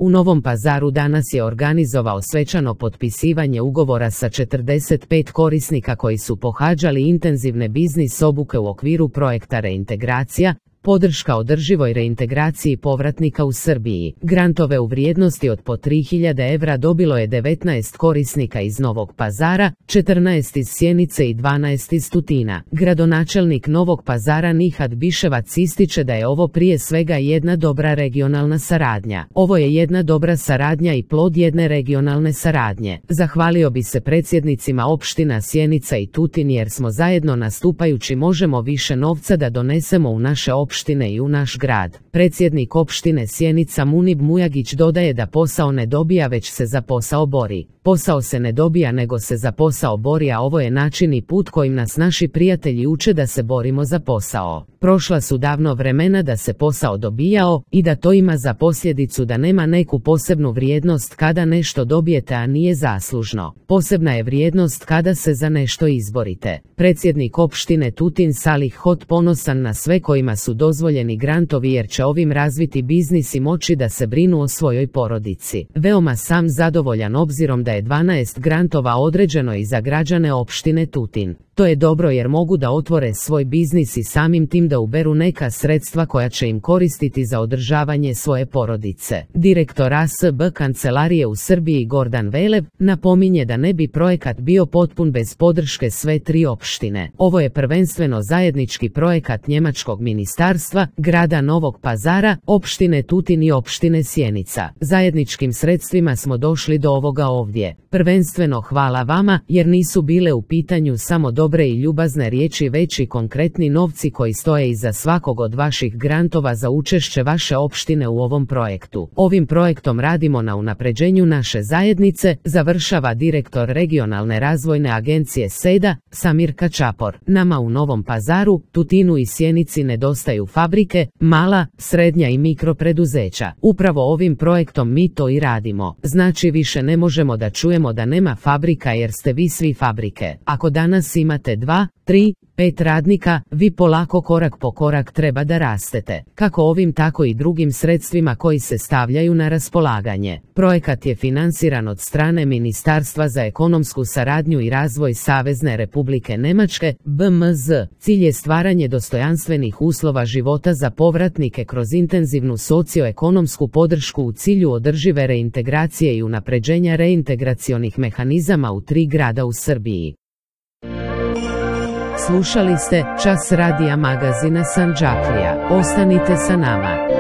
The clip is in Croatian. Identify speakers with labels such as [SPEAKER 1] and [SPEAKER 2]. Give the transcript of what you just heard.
[SPEAKER 1] u Novom Pazaru danas je organizovao svečano potpisivanje ugovora sa 45 korisnika koji su pohađali intenzivne biznis obuke u okviru projekta Reintegracija, podrška održivoj reintegraciji povratnika u Srbiji. Grantove u vrijednosti od po 3000 evra dobilo je 19 korisnika iz Novog Pazara, 14 iz Sjenice i 12 iz Tutina. Gradonačelnik Novog Pazara Nihat Biševac ističe da je ovo prije svega jedna dobra regionalna saradnja. Ovo je jedna dobra saradnja i plod jedne regionalne saradnje. Zahvalio bi se predsjednicima opština Sjenica i Tutin jer smo zajedno nastupajući možemo više novca da donesemo u naše opštine i u naš grad. Predsjednik opštine Sjenica Munib Mujagić dodaje da posao ne dobija već se za posao bori. Posao se ne dobija nego se za posao bori, a ovo je način i put kojim nas naši prijatelji uče da se borimo za posao. Prošla su davno vremena da se posao dobijao i da to ima za posljedicu da nema neku posebnu vrijednost kada nešto dobijete, a nije zaslužno. Posebna je vrijednost kada se za nešto izborite. Predsjednik opštine Tutin Salih Hot ponosan na sve kojima su dozvoljeni grantovi jer će ovim razviti biznis i moći da se brinu o svojoj porodici. Veoma sam zadovoljan obzirom da je 12 grantova određeno i za građane opštine Tutin. To je dobro jer mogu da otvore svoj biznis i samim tim da uberu neka sredstva koja će im koristiti za održavanje svoje porodice. Direktor ASB kancelarije u Srbiji Gordan Velev napominje da ne bi projekat bio potpun bez podrške sve tri opštine. Ovo je prvenstveno zajednički projekat njemačkog ministarstva, grada Novog Pazara, opštine Tutin i opštine Sjenica. Zajedničkim sredstvima smo došli do ovoga ovdje. Prvenstveno hvala vama jer nisu bile u pitanju samo dobre i ljubazne riječi već i konkretni novci koji stoje iza svakog od vaših grantova za učešće vaše opštine u ovom projektu. Ovim projektom radimo na unapređenju naše zajednice, završava direktor regionalne razvojne agencije SEDA, Samir Kačapor. Nama u Novom Pazaru, Tutinu i Sjenici nedostaju fabrike, mala, srednja i mikropreduzeća. Upravo ovim projektom mi to i radimo. Znači više ne možemo da čujemo da nema fabrika jer ste vi svi fabrike. Ako danas imate 2, 3, 5 radnika, vi polako korak po korak treba da rastete. Kako ovim tako i drugim sredstvima koji se stavljaju na raspolaganje. Projekat je finansiran od strane Ministarstva za ekonomsku saradnju i razvoj Savezne Republike Nemačke, BMZ. Cilj je stvaranje dostojanstvenih uslova života za povratnike kroz intenzivnu socioekonomsku podršku u cilju održive reintegracije i unapređenja reintegracionih mehanizama u 3 grada u Srbiji. Slušali ste Čas radija magazina Sandžaklija. Ostanite sa nama.